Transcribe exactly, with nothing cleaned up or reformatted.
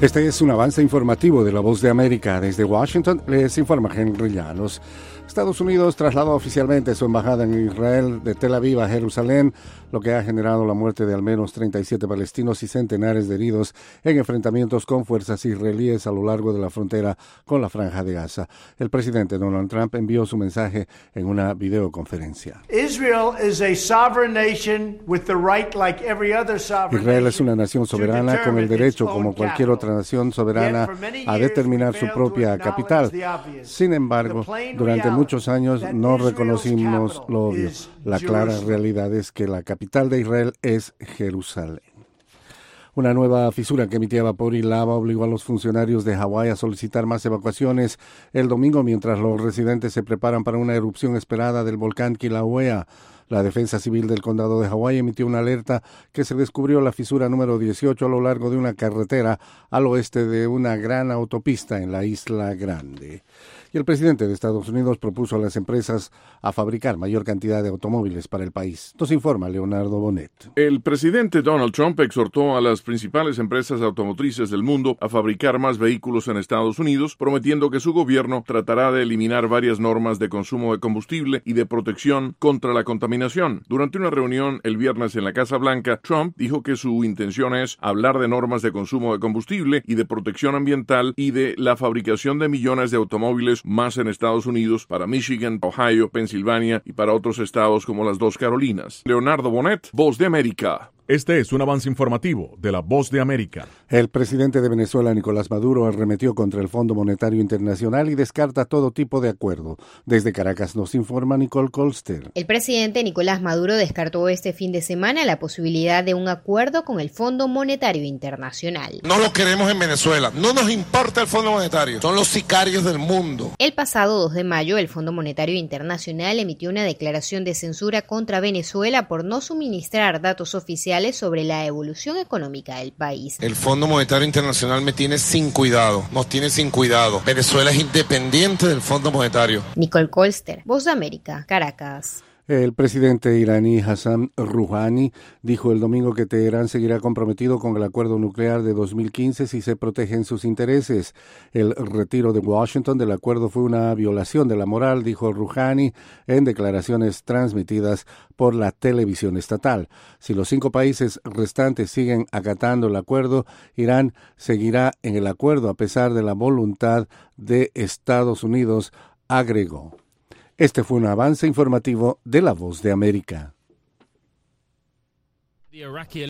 Este es un avance informativo de La Voz de América. Desde Washington les informa Henry Llanos. Estados Unidos trasladó oficialmente su embajada en Israel de Tel Aviv a Jerusalén, lo que ha generado la muerte de al menos treinta y siete palestinos y centenares de heridos en enfrentamientos con fuerzas israelíes a lo largo de la frontera con la Franja de Gaza. El presidente Donald Trump envió su mensaje en una videoconferencia. Israel es una nación soberana con el derecho, como cualquier otra nación soberana, a determinar su propia capital. Sin embargo, durante muchos años no reconocimos lo obvio. La clara realidad es que la capital de Israel es Jerusalén. Una nueva fisura que emitía vapor y lava obligó a los funcionarios de Hawái a solicitar más evacuaciones el domingo mientras los residentes se preparan para una erupción esperada del volcán Kilauea. La Defensa Civil del Condado de Hawái emitió una alerta que se descubrió la fisura número dieciocho a lo largo de una carretera al oeste de una gran autopista en la Isla Grande. Y el presidente de Estados Unidos propuso a las empresas a fabricar mayor cantidad de automóviles para el país. Nos informa Leonardo Bonet. El presidente Donald Trump exhortó a las principales empresas automotrices del mundo a fabricar más vehículos en Estados Unidos, prometiendo que su gobierno tratará de eliminar varias normas de consumo de combustible y de protección contra la contaminación. Durante una reunión el viernes en la Casa Blanca, Trump dijo que su intención es hablar de normas de consumo de combustible y de protección ambiental y de la fabricación de millones de automóviles más en Estados Unidos para Michigan, Ohio, Pensilvania y para otros estados como las dos Carolinas. Leonardo Bonet, Voz de América. Este es un avance informativo de La Voz de América. El presidente de Venezuela, Nicolás Maduro, arremetió contra el Fondo Monetario Internacional y descarta todo tipo de acuerdo. Desde Caracas nos informa Nicole Colster. El presidente Nicolás Maduro descartó este fin de semana la posibilidad de un acuerdo con el Fondo Monetario Internacional. No lo queremos en Venezuela. No nos importa el Fondo Monetario. Son los sicarios del mundo. El pasado dos de mayo, el Fondo Monetario Internacional emitió una declaración de censura contra Venezuela por no suministrar datos oficiales sobre la evolución económica del país. El Fondo Monetario Internacional me tiene sin cuidado, nos tiene sin cuidado. Venezuela es independiente del Fondo Monetario. Nicole Colster, Voz de América, Caracas. El presidente iraní Hassan Rouhani dijo el domingo que Teherán seguirá comprometido con el acuerdo nuclear de dos mil quince si se protegen sus intereses. El retiro de Washington del acuerdo fue una violación de la moral, dijo Rouhani en declaraciones transmitidas por la televisión estatal. Si los cinco países restantes siguen acatando el acuerdo, Irán seguirá en el acuerdo a pesar de la voluntad de Estados Unidos, agregó. Este fue un avance informativo de La Voz de América.